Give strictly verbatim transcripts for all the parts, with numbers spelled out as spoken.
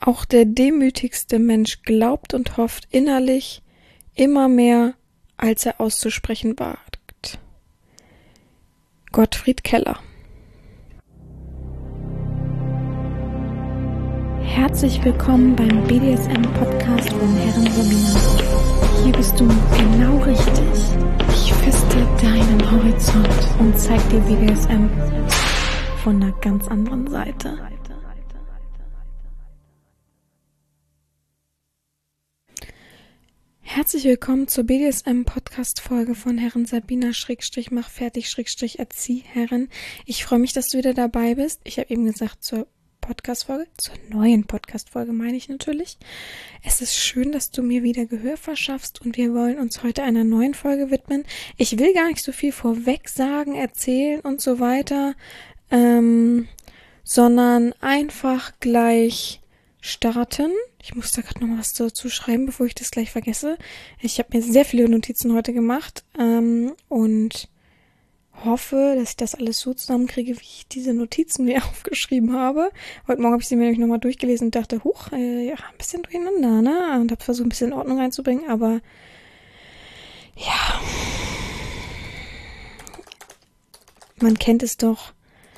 Auch der demütigste Mensch glaubt und hofft innerlich immer mehr, als er auszusprechen wagt. Gottfried Keller. Herzlich willkommen beim B D S M-Podcast von Herren Sabina. Hier bist du genau richtig. Ich feste deinen Horizont und zeig dir B D S M von einer ganz anderen Seite. Herzlich willkommen zur B D S M-Podcast-Folge von Herren Sabina Schrägstrich mach fertig Schrägstrich erzieh Herren. Ich freue mich, dass du wieder dabei bist. Ich habe eben gesagt, zur Podcast-Folge, zur neuen Podcast-Folge meine ich natürlich. Es ist schön, dass du mir wieder Gehör verschaffst und wir wollen uns heute einer neuen Folge widmen. Ich will gar nicht so viel vorweg sagen, erzählen und so weiter, ähm, sondern einfach gleich starten. Ich muss da gerade noch mal was dazu schreiben, bevor ich das gleich vergesse. Ich habe mir sehr viele Notizen heute gemacht ähm, und hoffe, dass ich das alles so zusammenkriege, wie ich diese Notizen mir aufgeschrieben habe. Heute Morgen habe ich sie mir nämlich nochmal durchgelesen und dachte, huch, äh, ja, ein bisschen durcheinander, ne? Und habe versucht, ein bisschen Ordnung reinzubringen, aber ja, man kennt es doch,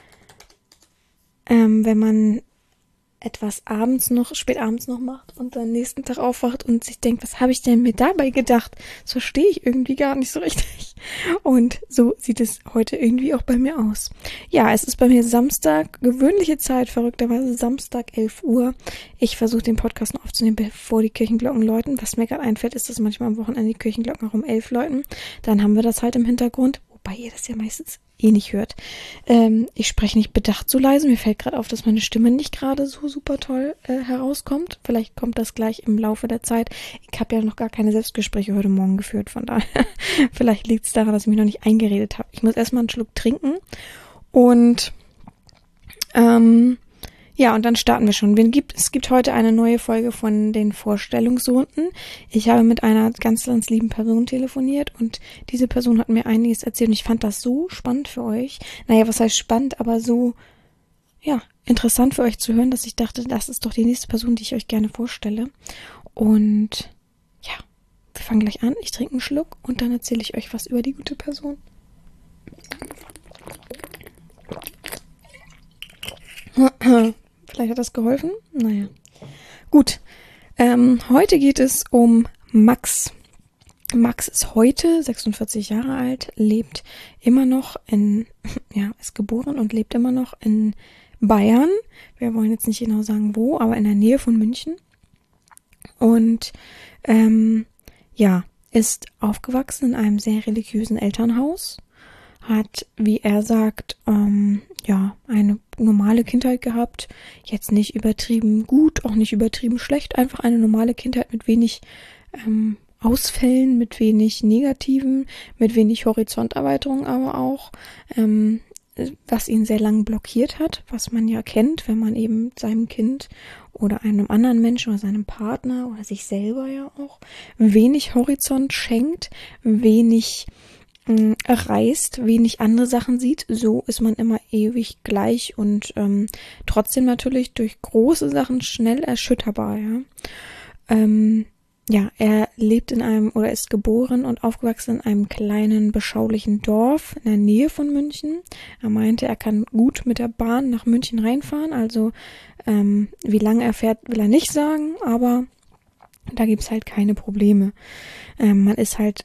ähm, wenn man etwas abends noch, spät abends noch macht und dann nächsten Tag aufwacht und sich denkt, was habe ich denn mir dabei gedacht? Das verstehe ich irgendwie gar nicht so richtig. Und so sieht es heute irgendwie auch bei mir aus. Ja, es ist bei mir Samstag, gewöhnliche Zeit, verrückterweise Samstag, elf Uhr. Ich versuche den Podcast noch aufzunehmen, bevor die Kirchenglocken läuten. Was mir gerade einfällt, ist, dass manchmal am Wochenende die Kirchenglocken auch um elf läuten. Dann haben wir das halt im Hintergrund, wobei ihr das ja meistens eh nicht hört. Ähm, ich spreche nicht bedacht so leise. Mir fällt gerade auf, dass meine Stimme nicht gerade so super toll äh, herauskommt. Vielleicht kommt das gleich im Laufe der Zeit. Ich habe ja noch gar keine Selbstgespräche heute Morgen geführt, von daher vielleicht liegt es daran, dass ich mich noch nicht eingeredet habe. Ich muss erstmal einen Schluck trinken und ähm, ja, und dann starten wir schon. Wen gibt, es gibt heute eine neue Folge von den Vorstellungsrunden. Ich habe mit einer ganz, ganz lieben Person telefoniert und diese Person hat mir einiges erzählt und ich fand das so spannend für euch. Naja, was heißt spannend, aber so, ja, interessant für euch zu hören, dass ich dachte, das ist doch die nächste Person, die ich euch gerne vorstelle. Und ja, wir fangen gleich an. Ich trinke einen Schluck und dann erzähle ich euch was über die gute Person. Vielleicht hat das geholfen. Naja. Gut. Ähm, heute geht es um Max. Max ist heute sechsundvierzig Jahre alt, lebt immer noch in, ja, ist geboren und lebt immer noch in Bayern. Wir wollen jetzt nicht genau sagen wo, aber in der Nähe von München. Und ähm, ja, ist aufgewachsen in einem sehr religiösen Elternhaus. Hat, wie er sagt, ähm, ja, eine normale Kindheit gehabt. Jetzt nicht übertrieben gut, auch nicht übertrieben schlecht. Einfach eine normale Kindheit mit wenig ähm, Ausfällen, mit wenig Negativen, mit wenig Horizonterweiterung aber auch. Ähm, was ihn sehr lang blockiert hat, was man ja kennt, wenn man eben seinem Kind oder einem anderen Menschen oder seinem Partner oder sich selber ja auch wenig Horizont schenkt, wenig reist, wenig andere Sachen sieht, so ist man immer ewig gleich und ähm, trotzdem natürlich durch große Sachen schnell erschütterbar, ja. Ähm, ja, er lebt in einem oder ist geboren und aufgewachsen in einem kleinen, beschaulichen Dorf in der Nähe von München. Er meinte, er kann gut mit der Bahn nach München reinfahren, also ähm, wie lange er fährt, will er nicht sagen, aber da gibt's halt keine Probleme. Ähm, man ist halt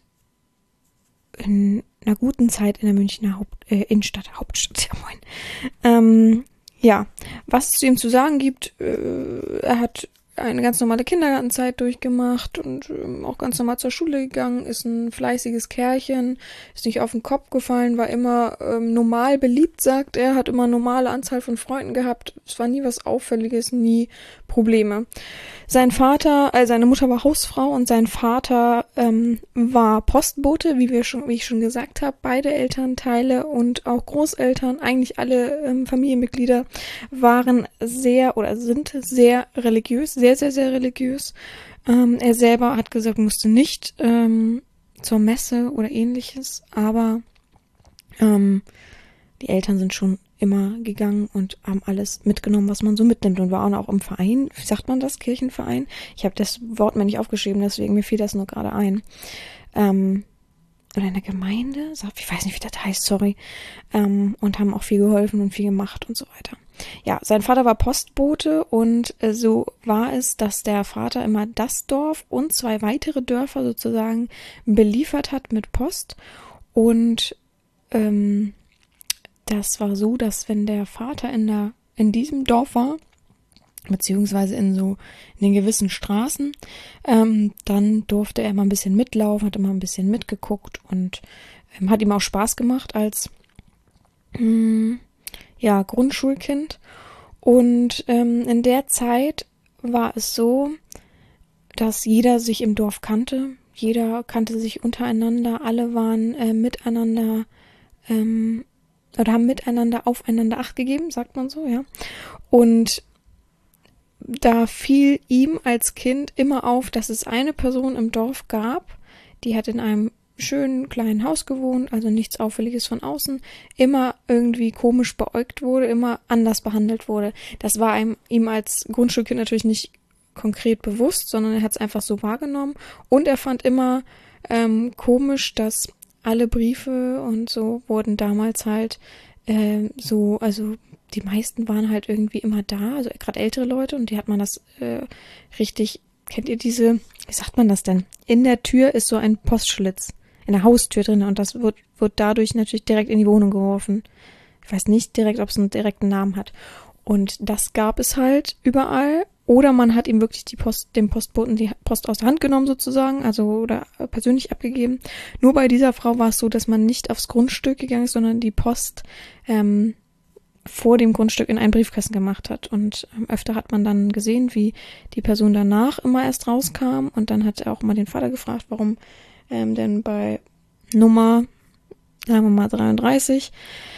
in einer guten Zeit in der Münchner Haupt, äh, Innenstadt, Hauptstadt, ja moin. Ähm, ja, was es zu ihm zu sagen gibt, äh, er hat eine ganz normale Kindergartenzeit durchgemacht und ähm, auch ganz normal zur Schule gegangen, ist ein fleißiges Kerlchen, ist nicht auf den Kopf gefallen, war immer ähm, normal beliebt, sagt er, hat immer normale Anzahl von Freunden gehabt, es war nie was Auffälliges, nie Probleme. Sein Vater, also seine Mutter war Hausfrau und sein Vater ähm, war Postbote, wie wir schon, wie ich schon gesagt habe. Beide Elternteile und auch Großeltern, eigentlich alle ähm, Familienmitglieder waren sehr oder sind sehr religiös, sehr, sehr, sehr religiös. Ähm, er selber hat gesagt, musste nicht ähm, zur Messe oder ähnliches, aber ähm, die Eltern sind schon immer gegangen und haben alles mitgenommen, was man so mitnimmt und waren auch im Verein, wie sagt man das, Kirchenverein? Ich habe das Wort mir nicht aufgeschrieben, deswegen mir fiel das nur gerade ein. Ähm, oder in der Gemeinde, ich weiß nicht, wie das heißt, sorry, ähm, und haben auch viel geholfen und viel gemacht und so weiter. Ja, sein Vater war Postbote und äh, so war es, dass der Vater immer das Dorf und zwei weitere Dörfer sozusagen beliefert hat mit Post und ähm, das war so, dass wenn der Vater in der in diesem Dorf war, beziehungsweise in so in den gewissen Straßen, ähm, dann durfte er immer ein bisschen mitlaufen, hat immer ein bisschen mitgeguckt und ähm, hat ihm auch Spaß gemacht als mh, ja Grundschulkind. Und ähm, in der Zeit war es so, dass jeder sich im Dorf kannte, jeder kannte sich untereinander, alle waren äh, miteinander ähm, oder haben miteinander aufeinander Acht gegeben, sagt man so, ja. Und da fiel ihm als Kind immer auf, dass es eine Person im Dorf gab, die hat in einem schönen kleinen Haus gewohnt, also nichts Auffälliges von außen, immer irgendwie komisch beäugt wurde, immer anders behandelt wurde. Das war ihm, ihm als Grundschulkind natürlich nicht konkret bewusst, sondern er hat es einfach so wahrgenommen und er fand immer ähm, komisch, dass alle Briefe und so wurden damals halt äh, so, also die meisten waren halt irgendwie immer da, also gerade ältere Leute und die hat man das äh, richtig, kennt ihr diese, wie sagt man das denn? In der Tür ist so ein Postschlitz, in der Haustür drin und das wird, wird dadurch natürlich direkt in die Wohnung geworfen. Ich weiß nicht direkt, ob es einen direkten Namen hat. Und das gab es halt überall. Oder man hat ihm wirklich die Post, dem Postboten die Post aus der Hand genommen sozusagen, also oder persönlich abgegeben. Nur bei dieser Frau war es so, dass man nicht aufs Grundstück gegangen ist, sondern die Post ähm, vor dem Grundstück in einen Briefkasten gemacht hat. Und ähm, öfter hat man dann gesehen, wie die Person danach immer erst rauskam. Und dann hat er auch mal den Vater gefragt, warum ähm, denn bei Nummer, sagen wir mal dreiunddreißig,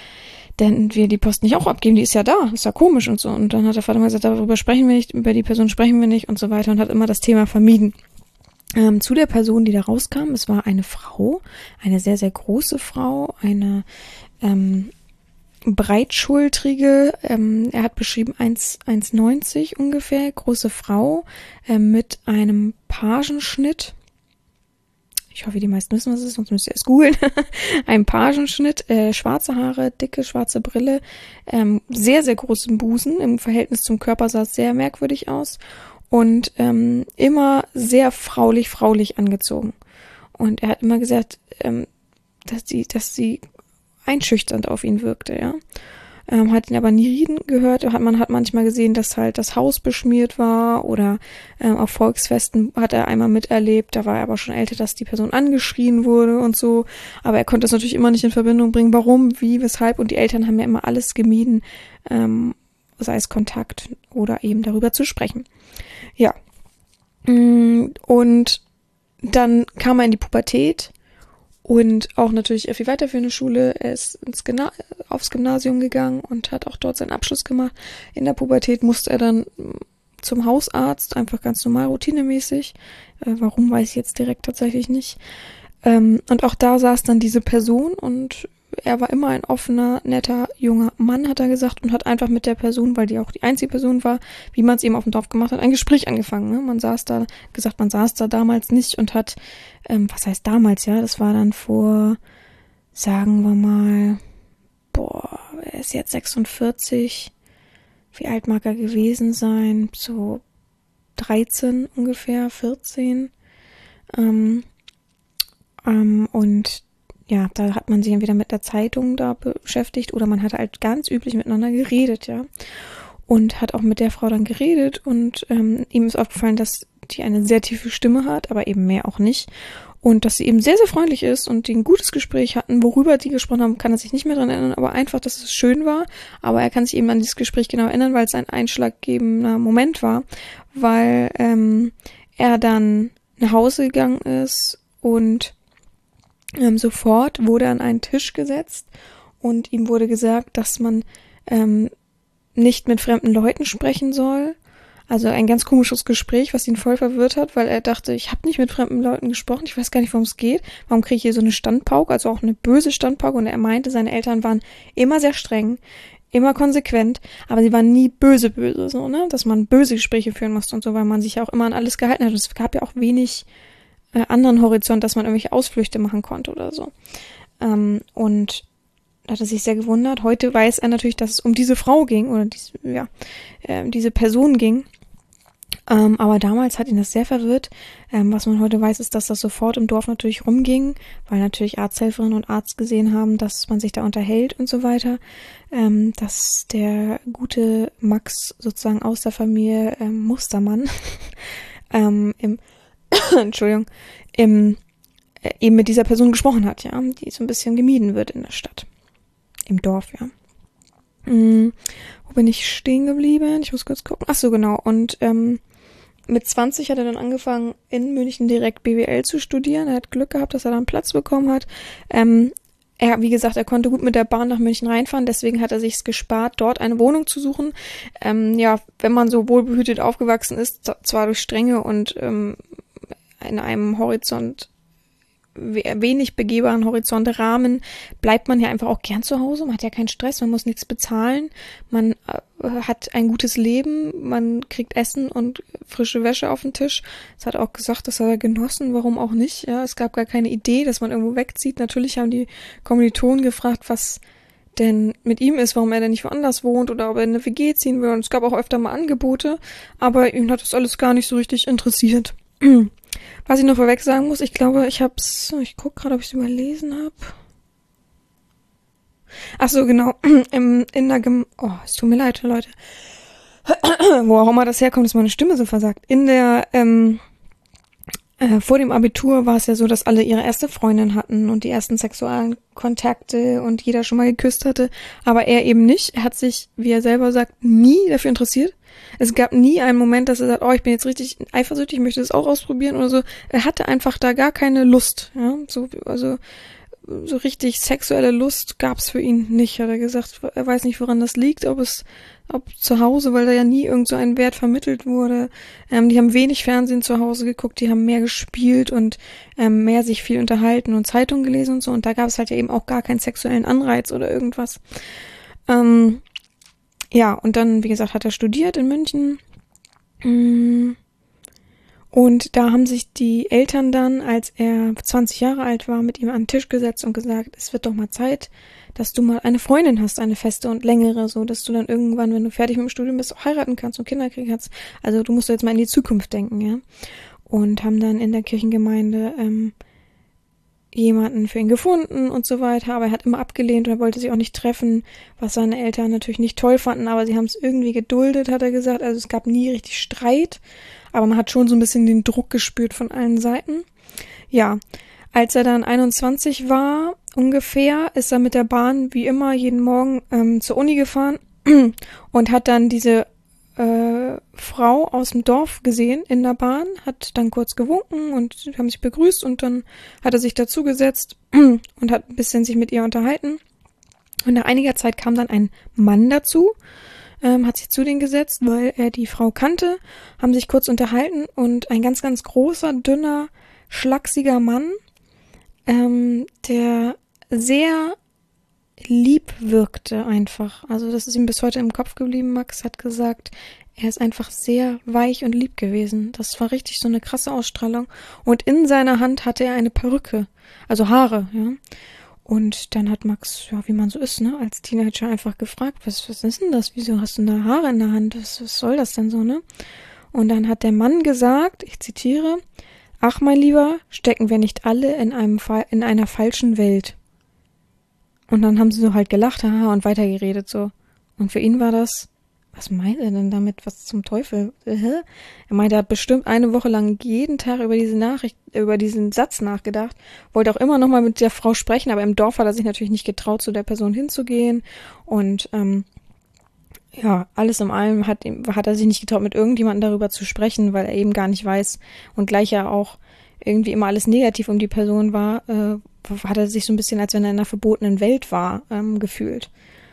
denn wir die Post nicht auch abgeben, die ist ja da, ist ja komisch und so. Und dann hat der Vater mal gesagt, darüber sprechen wir nicht, über die Person sprechen wir nicht und so weiter und hat immer das Thema vermieden. Ähm, zu der Person, die da rauskam, es war eine Frau, eine sehr, sehr große Frau, eine ähm, breitschultrige, ähm, er hat beschrieben eins Komma neunzig ungefähr, große Frau äh, mit einem Pagenschnitt. Ich hoffe, die meisten wissen, was es ist, sonst müsst ihr es googeln. Ein Pagenschnitt, äh, schwarze Haare, dicke schwarze Brille, ähm, sehr, sehr großen Busen. Im Verhältnis zum Körper sah es sehr merkwürdig aus und ähm, immer sehr fraulich, fraulich angezogen. Und er hat immer gesagt, ähm, dass sie, dass sie einschüchternd auf ihn wirkte, ja. Ähm, hat ihn aber nie reden gehört. Hat, man hat manchmal gesehen, dass halt das Haus beschmiert war oder ähm, auf Volksfesten hat er einmal miterlebt. Da war er aber schon älter, dass die Person angeschrien wurde und so. Aber er konnte es natürlich immer nicht in Verbindung bringen. Warum, wie, weshalb? Und die Eltern haben ja immer alles gemieden, ähm, sei es Kontakt oder eben darüber zu sprechen. Ja. Und dann kam er in die Pubertät. Und auch natürlich viel weiterführende Schule. Er ist ins Gymna- aufs Gymnasium gegangen und hat auch dort seinen Abschluss gemacht. In der Pubertät musste er dann zum Hausarzt, einfach ganz normal, routinemäßig. Äh, warum, weiß ich jetzt direkt tatsächlich nicht. Ähm, und auch da saß dann diese Person und er war immer ein offener, netter, junger Mann, hat er gesagt, und hat einfach mit der Person, weil die auch die einzige Person war, wie man es eben auf dem Dorf gemacht hat, ein Gespräch angefangen. Ne? Man saß da, gesagt, man saß da damals nicht und hat, ähm, was heißt damals, ja, das war dann vor, sagen wir mal, boah, er ist jetzt sechsundvierzig, wie alt mag er gewesen sein? So dreizehn ungefähr, vierzehn. Ähm, ähm, und ja, da hat man sich entweder mit der Zeitung da beschäftigt oder man hat halt ganz üblich miteinander geredet, ja. Und hat auch mit der Frau dann geredet und ähm, ihm ist aufgefallen, dass die eine sehr tiefe Stimme hat, aber eben mehr auch nicht. Und dass sie eben sehr, sehr freundlich ist und die ein gutes Gespräch hatten. Worüber die gesprochen haben, kann er sich nicht mehr dran erinnern, aber einfach, dass es schön war. Aber er kann sich eben an dieses Gespräch genau erinnern, weil es ein einschlaggebender Moment war, weil ähm, er dann nach Hause gegangen ist und Ähm, sofort wurde er an einen Tisch gesetzt und ihm wurde gesagt, dass man ähm, nicht mit fremden Leuten sprechen soll. Also ein ganz komisches Gespräch, was ihn voll verwirrt hat, weil er dachte, ich habe nicht mit fremden Leuten gesprochen, ich weiß gar nicht, worum es geht. Warum kriege ich hier so eine Standpauke, also auch eine böse Standpauke? Und er meinte, seine Eltern waren immer sehr streng, immer konsequent, aber sie war nie böse, böse, so, ne, dass man böse Gespräche führen musste und so, weil man sich ja auch immer an alles gehalten hat. Und es gab ja auch wenig äh, anderen Horizont, dass man irgendwelche Ausflüchte machen konnte oder so. Ähm, und da hat er sich sehr gewundert. Heute weiß er natürlich, dass es um diese Frau ging oder diese, ja, äh, diese Person ging. Ähm, aber damals hat ihn das sehr verwirrt. Ähm, was man heute weiß, ist, dass das sofort im Dorf natürlich rumging, weil natürlich Arzthelferinnen und Arzt gesehen haben, dass man sich da unterhält und so weiter. Ähm, dass der gute Max sozusagen aus der Familie ähm, Mustermann ähm, im Entschuldigung, im, äh, eben mit dieser Person gesprochen hat, ja, die so ein bisschen gemieden wird in der Stadt. Im Dorf, ja. Hm, wo bin ich stehen geblieben? Ich muss kurz gucken. Ach so, genau. Und ähm, mit zwanzig hat er dann angefangen, in München direkt B W L zu studieren. Er hat Glück gehabt, dass er dann Platz bekommen hat. Ähm, er, wie gesagt, er konnte gut mit der Bahn nach München reinfahren, deswegen hat er sich's gespart, dort eine Wohnung zu suchen. Ähm, ja, wenn man so wohlbehütet aufgewachsen ist, zwar durch strenge und ähm, in einem Horizont wenig begehbaren Horizontrahmen bleibt man ja einfach auch gern zu Hause. Man hat ja keinen Stress, man muss nichts bezahlen, man äh, hat ein gutes Leben, man kriegt Essen und frische Wäsche auf den Tisch. Das hat er auch gesagt, das hat er genossen, warum auch nicht. Ja, es gab gar keine Idee, dass man irgendwo wegzieht. Natürlich haben die Kommilitonen gefragt, was denn mit ihm ist, warum er denn nicht woanders wohnt oder ob er in eine W G ziehen will. Und es gab auch öfter mal Angebote, aber ihn hat das alles gar nicht so richtig interessiert. Was ich noch vorweg sagen muss, ich glaube, ich hab's, ich guck gerade, ob ich es überlesen habe. Ach so, genau, Im, in der, Gem- oh, es tut mir leid, Leute. Wo auch immer das herkommt, dass meine Stimme so versagt. In der, ähm, äh, vor dem Abitur war es ja so, dass alle ihre erste Freundin hatten und die ersten sexuellen Kontakte und jeder schon mal geküsst hatte, aber er eben nicht. Er hat sich, wie er selber sagt, nie dafür interessiert. Es gab nie einen Moment, dass er sagt, oh, ich bin jetzt richtig eifersüchtig, ich möchte das auch ausprobieren oder so. Er hatte einfach da gar keine Lust, ja, so, also, so richtig sexuelle Lust gab's für ihn nicht, hat er gesagt. Er weiß nicht, woran das liegt, ob es, ob zu Hause, weil da ja nie irgend so ein Wert vermittelt wurde. Ähm, die haben wenig Fernsehen zu Hause geguckt, die haben mehr gespielt und ähm, mehr sich viel unterhalten und Zeitungen gelesen und so. Und da gab es halt ja eben auch gar keinen sexuellen Anreiz oder irgendwas. Ähm, Ja, und dann, wie gesagt, hat er studiert in München. Und da haben sich die Eltern dann, als er zwanzig Jahre alt war, mit ihm an den Tisch gesetzt und gesagt, es wird doch mal Zeit, dass du mal eine Freundin hast, eine feste und längere, so dass du dann irgendwann, wenn du fertig mit dem Studium bist, auch heiraten kannst und Kinder kriegen kannst. Also du musst jetzt mal in die Zukunft denken, ja. Und haben dann in der Kirchengemeinde ähm, jemanden für ihn gefunden und so weiter, aber er hat immer abgelehnt und er wollte sich auch nicht treffen, was seine Eltern natürlich nicht toll fanden, aber sie haben es irgendwie geduldet, hat er gesagt, also es gab nie richtig Streit, aber man hat schon so ein bisschen den Druck gespürt von allen Seiten. Ja, als er dann einundzwanzig war, ungefähr, ist er mit der Bahn wie immer jeden Morgen ähm, zur Uni gefahren und hat dann diese Äh, Frau aus dem Dorf gesehen in der Bahn, hat dann kurz gewunken und sie haben sich begrüßt und dann hat er sich dazugesetzt und hat ein bisschen sich mit ihr unterhalten. Und nach einiger Zeit kam dann ein Mann dazu, ähm, hat sich zu denen gesetzt, weil er die Frau kannte, haben sich kurz unterhalten und ein ganz, ganz großer, dünner, schlachsiger Mann, ähm, der sehr lieb wirkte einfach. Also das ist ihm bis heute im Kopf geblieben. Max hat gesagt, er ist einfach sehr weich und lieb gewesen. Das war richtig so eine krasse Ausstrahlung. Und in seiner Hand hatte er eine Perücke, also Haare, ja. Und dann hat Max, ja, wie man so ist, ne, als Teenager einfach gefragt, was, was ist denn das? Wieso hast du denn da Haare in der Hand? Was, was soll das denn so, ne? Und dann hat der Mann gesagt, ich zitiere, ach, mein Lieber, stecken wir nicht alle in einem Fa- in einer falschen Welt. Und dann haben sie so halt gelacht, haha, und weitergeredet so. Und für ihn war das, was meint er denn damit? Was zum Teufel? Hä? Er meinte, er hat bestimmt eine Woche lang jeden Tag über diese Nachricht, über diesen Satz nachgedacht. Wollte auch immer noch mal mit der Frau sprechen, aber im Dorf hat er sich natürlich nicht getraut, zu der Person hinzugehen. Und ähm, ja, alles in allem hat, hat er sich nicht getraut, mit irgendjemandem darüber zu sprechen, weil er eben gar nicht weiß und gleich ja auch irgendwie immer alles negativ um die Person war, äh, hat er sich so ein bisschen, als wenn er in einer verbotenen Welt war, ähm, gefühlt.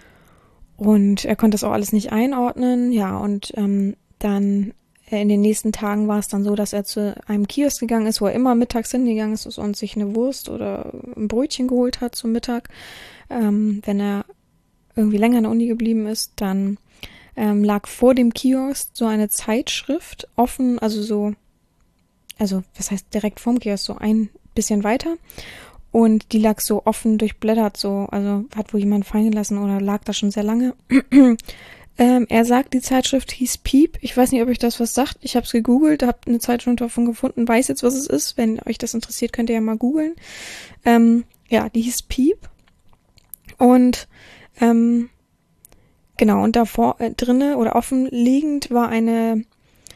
Und er konnte das auch alles nicht einordnen, ja, und ähm, dann äh, in den nächsten Tagen war es dann so, dass er zu einem Kiosk gegangen ist, wo er immer mittags hingegangen ist und sich eine Wurst oder ein Brötchen geholt hat zum Mittag, ähm, wenn er irgendwie länger an der Uni geblieben ist, dann ähm, lag vor dem Kiosk so eine Zeitschrift offen, also so, also was heißt direkt vorm Kiosk, so ein bisschen weiter. Und die lag so offen durchblättert, so, also hat wohl jemand fallen gelassen oder lag da schon sehr lange. ähm, er sagt, die Zeitschrift hieß Piep. Ich weiß nicht, ob euch das was sagt. Ich habe es gegoogelt, habe eine Zeitschrift davon gefunden, weiß jetzt, was es ist. Wenn euch das interessiert, könnt ihr ja mal googeln. Ähm, ja, die hieß Piep. Und ähm, genau, und davor äh, drinne oder offen liegend war eine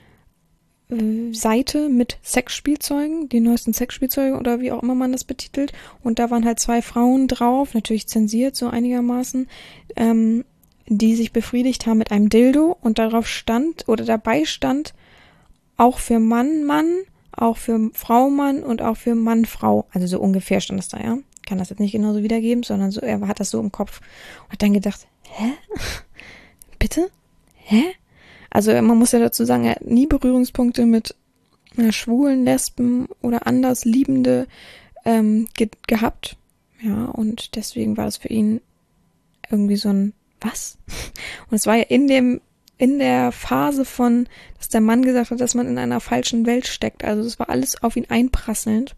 Seite mit Sexspielzeugen, die neuesten Sexspielzeuge oder wie auch immer man das betitelt. Und da waren halt zwei Frauen drauf, natürlich zensiert so einigermaßen, ähm, die sich befriedigt haben mit einem Dildo. Und darauf stand oder dabei stand auch für Mann, Mann, auch für Frau, Mann und auch für Mann, Frau. Also so ungefähr stand es da, ja. Kann das jetzt nicht genauso wiedergeben, sondern so, er hat das so im Kopf. Und hat dann gedacht, hä? Bitte? Hä? Also man muss ja dazu sagen, er hat nie Berührungspunkte mit äh, Schwulen, Lesben oder anders Liebende ähm, ge- gehabt. Ja, und deswegen war das für ihn irgendwie so ein was? Und es war ja in dem in der Phase von, dass der Mann gesagt hat, dass man in einer falschen Welt steckt. Also es war alles auf ihn einprasselnd.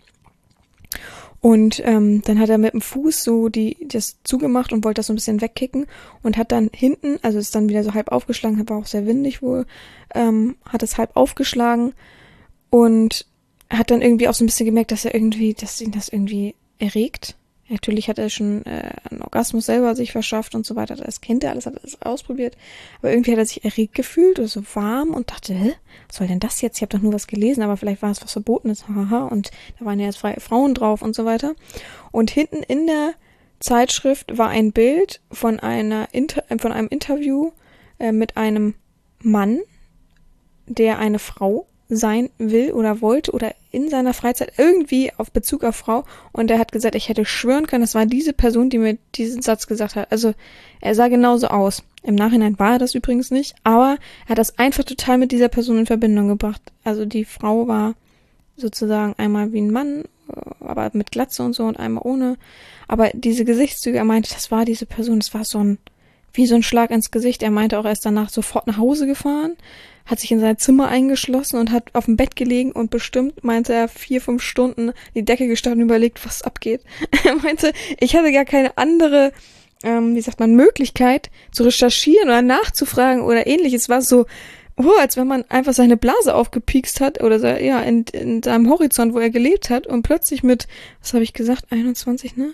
Und ähm, dann hat er mit dem Fuß so die das zugemacht und wollte das so ein bisschen wegkicken und hat dann hinten, also ist dann wieder so halb aufgeschlagen, war auch sehr windig wohl, ähm, hat es halb aufgeschlagen und hat dann irgendwie auch so ein bisschen gemerkt, dass er irgendwie, dass ihn das irgendwie erregt. Natürlich hat er schon äh, einen Orgasmus selber sich verschafft und so weiter. Das kennt er alles, hat er alles ausprobiert. Aber irgendwie hat er sich erregt gefühlt oder so warm und dachte, hä, was soll denn das jetzt? Ich habe doch nur was gelesen, aber vielleicht war es was Verbotenes. Haha. Und da waren ja jetzt freie Frauen drauf und so weiter. Und hinten in der Zeitschrift war ein Bild von einer Inter- von einem Interview äh, mit einem Mann, der eine Frau sein will oder wollte oder in seiner Freizeit irgendwie auf Bezug auf Frau, und er hat gesagt, ich hätte schwören können, das war diese Person, die mir diesen Satz gesagt hat. Also er sah genauso aus. Im Nachhinein war er das übrigens nicht, aber er hat das einfach total mit dieser Person in Verbindung gebracht. Also die Frau war sozusagen einmal wie ein Mann, aber mit Glatze und so und einmal ohne. Aber diese Gesichtszüge, er meinte, das war diese Person, das war so ein, wie so ein Schlag ins Gesicht. Er meinte auch, er ist danach sofort nach Hause gefahren, hat sich in sein Zimmer eingeschlossen und hat auf dem Bett gelegen und bestimmt, meinte er, vier, fünf Stunden die Decke gestarrt und überlegt, was abgeht. Er meinte, ich hatte gar keine andere, ähm, wie sagt man, Möglichkeit zu recherchieren oder nachzufragen oder ähnliches. Es war so, oh, als wenn man einfach seine Blase aufgepiekst hat oder so, ja, in, in seinem Horizont, wo er gelebt hat und plötzlich mit, was habe ich gesagt, einundzwanzig, ne?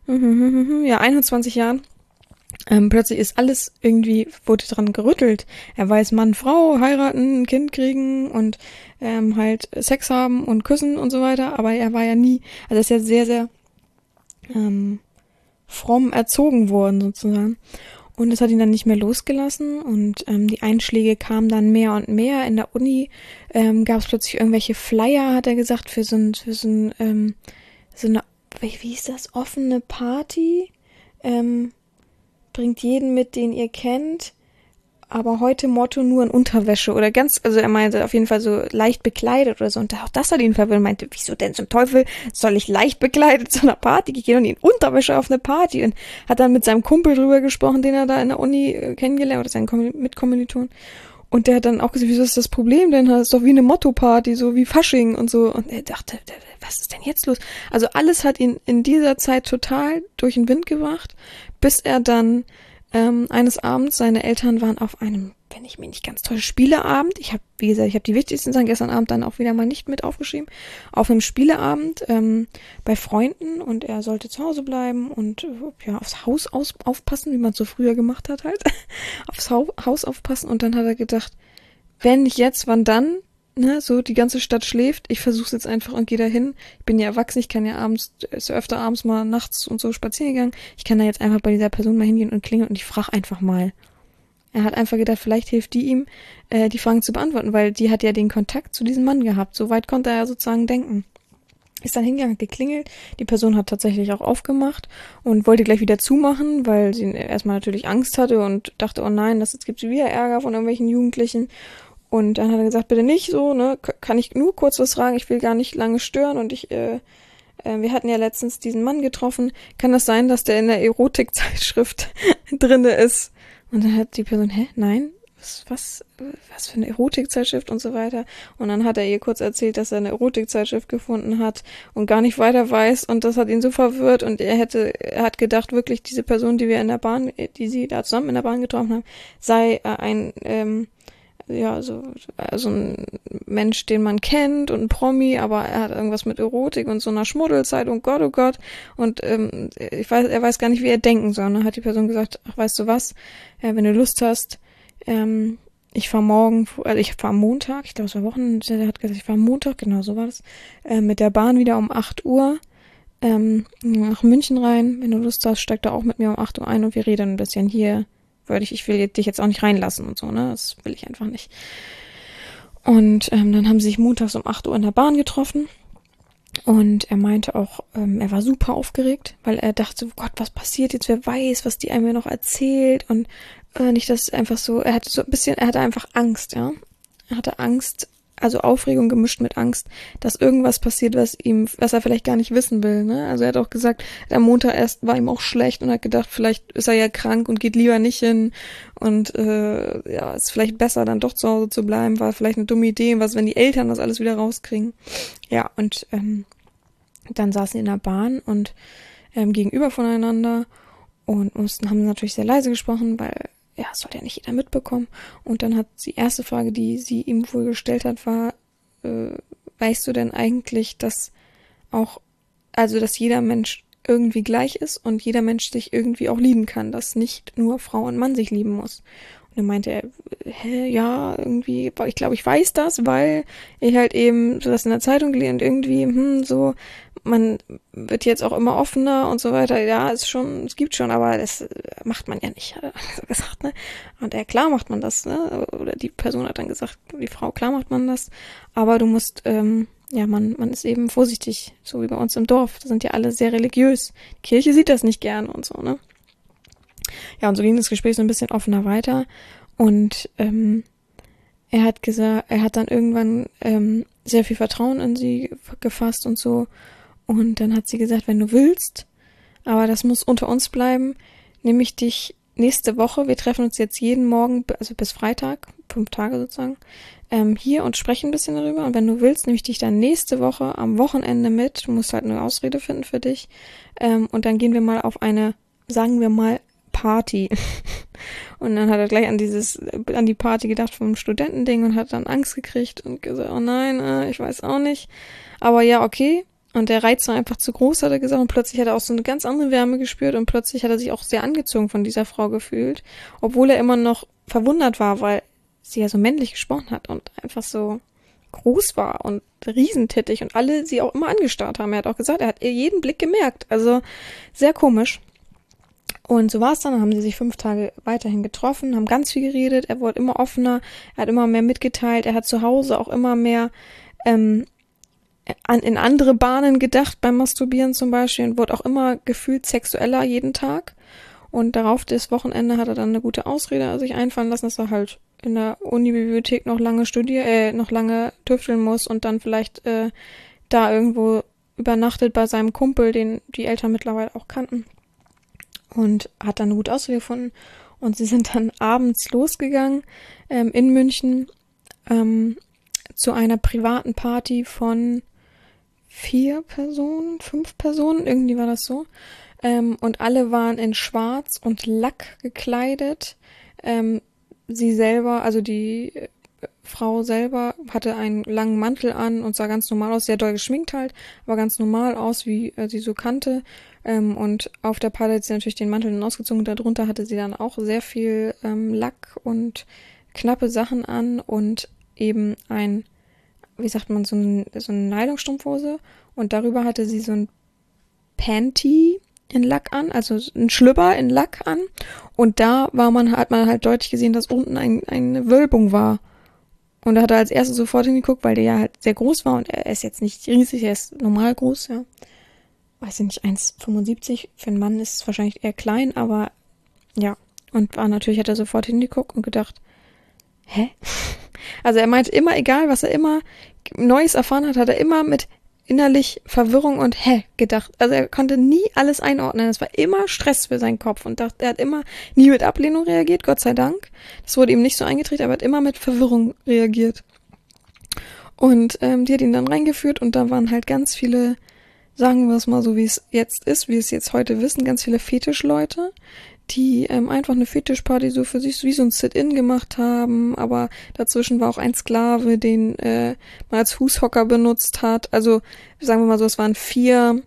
Ja, einundzwanzig Jahren. Ähm, plötzlich ist alles irgendwie, wurde dran gerüttelt. Er weiß, Mann, Frau, heiraten, ein Kind kriegen und ähm, halt Sex haben und küssen und so weiter. Aber er war ja nie, also er ist ja sehr, sehr ähm, fromm erzogen worden sozusagen. Und es hat ihn dann nicht mehr losgelassen und ähm, die Einschläge kamen dann mehr und mehr. In der Uni ähm, gab es plötzlich irgendwelche Flyer, hat er gesagt, für so ein, für so ein, ähm, so eine, wie hieß das, offene Party. Ähm, bringt jeden mit, den ihr kennt, aber heute Motto nur in Unterwäsche oder ganz, also er meinte auf jeden Fall so leicht bekleidet oder so, und auch das hat ihn verwirrt, meinte, wieso denn zum Teufel soll ich leicht bekleidet zu einer Party gehen und in Unterwäsche auf eine Party, und hat dann mit seinem Kumpel drüber gesprochen, den er da in der Uni äh, kennengelernt, oder seinen Kom- Mitkommilitonen, und der hat dann auch gesagt, wieso ist das Problem denn, das ist doch wie eine Motto-Party, so wie Fasching und so, und er dachte, was ist denn jetzt los? Also alles hat ihn in dieser Zeit total durch den Wind gebracht, bis er dann ähm, eines Abends, seine Eltern waren auf einem, wenn ich mich nicht ganz täusche, Spieleabend. Ich habe, wie gesagt, ich habe die wichtigsten Sachen gestern Abend dann auch wieder mal nicht mit aufgeschrieben. Auf einem Spieleabend ähm, bei Freunden, und er sollte zu Hause bleiben und äh, ja aufs Haus aus, aufpassen, wie man es so früher gemacht hat halt. aufs Hau- Haus aufpassen, und dann hat er gedacht, wenn nicht jetzt, wann dann? Ne, so die ganze Stadt schläft, ich versuch's jetzt einfach und gehe da hin. Ich bin ja erwachsen, ich kann ja abends, ist ja öfter abends mal nachts und so spazieren gegangen. Ich kann da jetzt einfach bei dieser Person mal hingehen und klingeln und ich frage einfach mal. Er hat einfach gedacht, vielleicht hilft die ihm, äh, die Fragen zu beantworten, weil die hat ja den Kontakt zu diesem Mann gehabt. So weit konnte er ja sozusagen denken. Ist dann hingegangen, hat geklingelt. Die Person hat tatsächlich auch aufgemacht und wollte gleich wieder zumachen, weil sie erstmal natürlich Angst hatte und dachte, oh nein, das jetzt gibt's wieder Ärger von irgendwelchen Jugendlichen. Und dann hat er gesagt, bitte nicht so, ne, kann ich nur kurz was fragen, ich will gar nicht lange stören, und ich, äh, äh, wir hatten ja letztens diesen Mann getroffen, kann das sein, dass der in der Erotikzeitschrift drinne ist. Und dann hat die Person, hä, nein, was, was, was für eine Erotikzeitschrift und so weiter. Und dann hat er ihr kurz erzählt, dass er eine Erotikzeitschrift gefunden hat und gar nicht weiter weiß. Und das hat ihn so verwirrt. Und er hätte, er hat gedacht, wirklich diese Person, die wir in der Bahn, die sie da zusammen in der Bahn getroffen haben, sei äh, ein, ähm, ja, so, also ein Mensch, den man kennt und ein Promi, aber er hat irgendwas mit Erotik und so einer Schmuddelzeit und Gott, oh Gott. Und ähm, ich weiß, er weiß gar nicht, wie er denken soll. Und dann hat die Person gesagt, ach, weißt du was, äh, wenn du Lust hast, ähm, ich fahr morgen, also ich fahr am Montag, ich glaube es war Wochenende, der hat gesagt, ich fahr am Montag, genau so war das, äh, mit der Bahn wieder um acht Uhr ähm, nach München rein. Wenn du Lust hast, steig da auch mit mir um acht Uhr ein und wir reden ein bisschen hier. Weil ich, ich will dich jetzt auch nicht reinlassen und so, ne? Das will ich einfach nicht. Und ähm, dann haben sie sich montags um acht Uhr in der Bahn getroffen. Und er meinte auch, ähm, er war super aufgeregt, weil er dachte, oh Gott, was passiert jetzt? Wer weiß, was die einem noch erzählt? Und äh, nicht, dass es einfach so, er hatte so ein bisschen, er hatte einfach Angst, ja? Er hatte Angst, also Aufregung gemischt mit Angst, dass irgendwas passiert, was ihm, was er vielleicht gar nicht wissen will, ne? Also er hat auch gesagt, am Montag erst war ihm auch schlecht und hat gedacht, vielleicht ist er ja krank und geht lieber nicht hin und äh, ja, ist vielleicht besser, dann doch zu Hause zu bleiben, war vielleicht eine dumme Idee, was, wenn die Eltern das alles wieder rauskriegen. Ja, und ähm, dann saßen sie in der Bahn und ähm, gegenüber voneinander und mussten, haben natürlich sehr leise gesprochen, weil ja, das sollte ja nicht jeder mitbekommen. Und dann hat die erste Frage, die sie ihm wohl gestellt hat, war, äh, weißt du denn eigentlich, dass auch, also dass jeder Mensch irgendwie gleich ist und jeder Mensch sich irgendwie auch lieben kann, dass nicht nur Frau und Mann sich lieben muss. Und dann meinte er, hä, ja, irgendwie, ich glaube, ich weiß das, weil ich halt eben das in der Zeitung gelesen und irgendwie, hm, so, man wird jetzt auch immer offener und so weiter. Ja, ist schon, es gibt schon, aber das macht man ja nicht, hat er so gesagt, ne? Und er, klar macht man das, ne? Oder die Person hat dann gesagt, die Frau, klar macht man das, aber du musst, ähm, ja, man, man ist eben vorsichtig, so wie bei uns im Dorf. Da sind ja alle sehr religiös. Die Kirche sieht das nicht gern und so, ne? Ja, und so ging das Gespräch so ein bisschen offener weiter. Und ähm, er hat gesagt, er hat dann irgendwann ähm, sehr viel Vertrauen in sie gefasst und so. Und dann hat sie gesagt, wenn du willst, aber das muss unter uns bleiben, nehme ich dich nächste Woche, wir treffen uns jetzt jeden Morgen, also bis Freitag, fünf Tage sozusagen, ähm, hier und sprechen ein bisschen darüber. Und wenn du willst, nehme ich dich dann nächste Woche am Wochenende mit. Du musst halt eine Ausrede finden für dich. Ähm, und dann gehen wir mal auf eine, sagen wir mal, Party. Und dann hat er gleich an dieses, an die Party gedacht vom Studentending und hat dann Angst gekriegt und gesagt, oh nein, äh, ich weiß auch nicht. Aber ja, okay. Und der Reiz war einfach zu groß, hat er gesagt. Und plötzlich hat er auch so eine ganz andere Wärme gespürt und plötzlich hat er sich auch sehr angezogen von dieser Frau gefühlt. Obwohl er immer noch verwundert war, weil sie ja so männlich gesprochen hat und einfach so groß war und riesentittig und alle sie auch immer angestarrt haben. Er hat auch gesagt, er hat ihr jeden Blick gemerkt. Also sehr komisch. Und so war es dann, dann haben sie sich fünf Tage weiterhin getroffen, haben ganz viel geredet, er wurde immer offener, er hat immer mehr mitgeteilt, er hat zu Hause auch immer mehr ähm, an, in andere Bahnen gedacht, beim Masturbieren zum Beispiel, und wurde auch immer gefühlt sexueller jeden Tag. Und darauf das Wochenende hat er dann eine gute Ausrede sich einfallen lassen, dass er halt in der Unibibliothek noch lange studieren, äh, noch lange tüfteln muss und dann vielleicht äh, da irgendwo übernachtet bei seinem Kumpel, den die Eltern mittlerweile auch kannten. Und hat dann eine gute Ausrede gefunden. Und sie sind dann abends losgegangen ähm, in München ähm, zu einer privaten Party von vier Personen, fünf Personen, irgendwie war das so. Ähm, und alle waren in Schwarz und Lack gekleidet. Ähm, sie selber, also die äh, Frau selber, hatte einen langen Mantel an und sah ganz normal aus, sehr doll geschminkt halt, aber ganz normal aus, wie äh, sie so kannte. Ähm, und auf der Party hat sie natürlich den Mantel dann ausgezogen und darunter hatte sie dann auch sehr viel ähm, Lack und knappe Sachen an und eben ein, wie sagt man, so, ein, so eine Nylonstrumpfhose und darüber hatte sie so ein Panty in Lack an, also ein Schlüpper in Lack an und da war man, hat man halt deutlich gesehen, dass unten ein, eine Wölbung war. Und da hat er als erstes sofort hingeguckt, weil der ja halt sehr groß war und er ist jetzt nicht riesig, er ist normal groß, ja. Weiß ich nicht, eins Komma fünfundsiebzig, für einen Mann ist es wahrscheinlich eher klein, aber ja. Und war natürlich, hat er sofort hingeguckt und gedacht, hä? Also er meinte immer, egal was er immer Neues erfahren hat, hat er immer mit innerlich Verwirrung und hä gedacht. Also er konnte nie alles einordnen. Es war immer Stress für seinen Kopf und dachte, er hat immer nie mit Ablehnung reagiert, Gott sei Dank. Das wurde ihm nicht so eingetreten, aber er hat immer mit Verwirrung reagiert. Und ähm, die hat ihn dann reingeführt und da waren halt ganz viele, sagen wir es mal so, wie es jetzt ist, wie es jetzt heute wissen, ganz viele Fetischleute, die ähm, einfach eine Fetischparty so für sich wie so ein Sit-in gemacht haben, aber dazwischen war auch ein Sklave, den äh, man als Fußhocker benutzt hat. Also sagen wir mal so, es waren vier,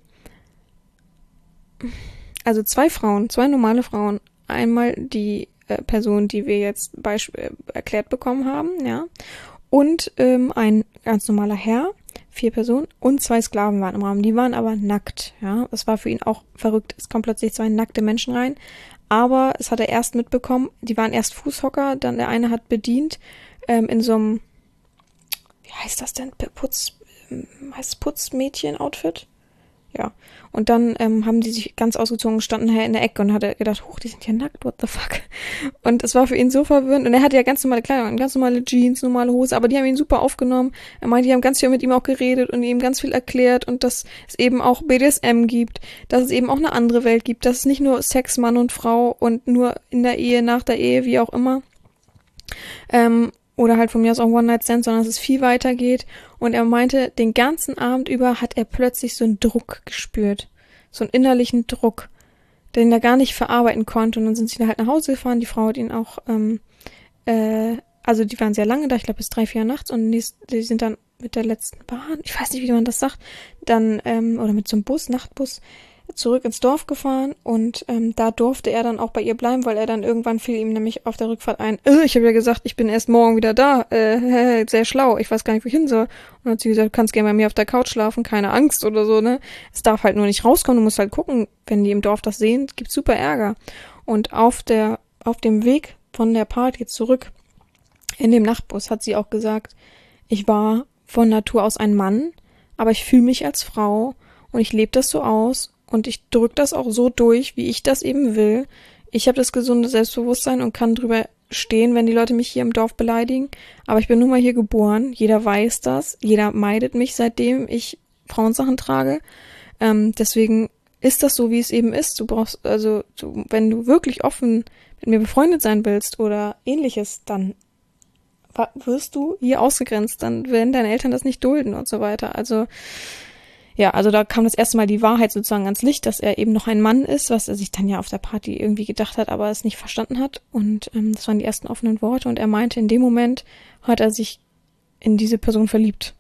also zwei Frauen, zwei normale Frauen. Einmal die äh, Person, die wir jetzt beisp- äh, erklärt bekommen haben, ja, und ähm, ein ganz normaler Herr, vier Personen und zwei Sklaven waren im Raum. Die waren aber nackt, ja. Das war für ihn auch verrückt. Es kommen plötzlich zwei nackte Menschen rein. Aber es hat er erst mitbekommen, die waren erst Fußhocker, dann der eine hat bedient ähm, in so einem, wie heißt das denn, Putz, ähm, heißt es Putzmädchen-Outfit? Ja. Und dann ähm, haben die sich ganz ausgezogen, standen in der Ecke und hat er gedacht, huch, die sind ja nackt, what the fuck? Und es war für ihn so verwirrend. Und er hatte ja ganz normale Kleidung, ganz normale Jeans, normale Hose, aber die haben ihn super aufgenommen. Er meinte, die haben ganz viel mit ihm auch geredet und ihm ganz viel erklärt und dass es eben auch B D S M gibt, dass es eben auch eine andere Welt gibt, dass es nicht nur Sex, Mann und Frau und nur in der Ehe, nach der Ehe, wie auch immer. Ähm, Oder halt von mir aus auch One-Night-Stand, sondern dass es viel weiter geht. Und er meinte, den ganzen Abend über hat er plötzlich so einen Druck gespürt. So einen innerlichen Druck, den er gar nicht verarbeiten konnte. Und dann sind sie halt nach Hause gefahren. Die Frau hat ihn auch, ähm, äh, also die waren sehr lange da, ich glaube bis drei, vier Uhr nachts. Und nächst, die sind dann mit der letzten Bahn, ich weiß nicht, wie man das sagt, dann, ähm, oder mit so einem Bus, Nachtbus, zurück ins Dorf gefahren und ähm, da durfte er dann auch bei ihr bleiben, weil er dann irgendwann fiel ihm nämlich auf der Rückfahrt ein, äh, ich habe ja gesagt, ich bin erst morgen wieder da, äh, sehr schlau, ich weiß gar nicht, wo ich hin soll. Und dann hat sie gesagt, du kannst gerne bei mir auf der Couch schlafen, keine Angst oder so, ne. Es darf halt nur nicht rauskommen, du musst halt gucken, wenn die im Dorf das sehen, gibt's super Ärger. Und auf der, auf dem Weg von der Party zurück in dem Nachtbus hat sie auch gesagt, ich war von Natur aus ein Mann, aber ich fühle mich als Frau und ich lebe das so aus. Und ich drücke das auch so durch, wie ich das eben will. Ich habe das gesunde Selbstbewusstsein und kann drüber stehen, wenn die Leute mich hier im Dorf beleidigen. Aber ich bin nun mal hier geboren. Jeder weiß das. Jeder meidet mich, seitdem ich Frauensachen trage. Ähm, deswegen ist das so, wie es eben ist. Du brauchst, also, du, wenn du wirklich offen mit mir befreundet sein willst oder ähnliches, dann wirst du hier ausgegrenzt. Dann werden deine Eltern das nicht dulden und so weiter. Also, ja, also da kam das erste Mal die Wahrheit sozusagen ans Licht, dass er eben noch ein Mann ist, was er sich dann ja auf der Party irgendwie gedacht hat, aber es nicht verstanden hat. Und ähm, das waren die ersten offenen Worte. Und er meinte, in dem Moment hat er sich in diese Person verliebt.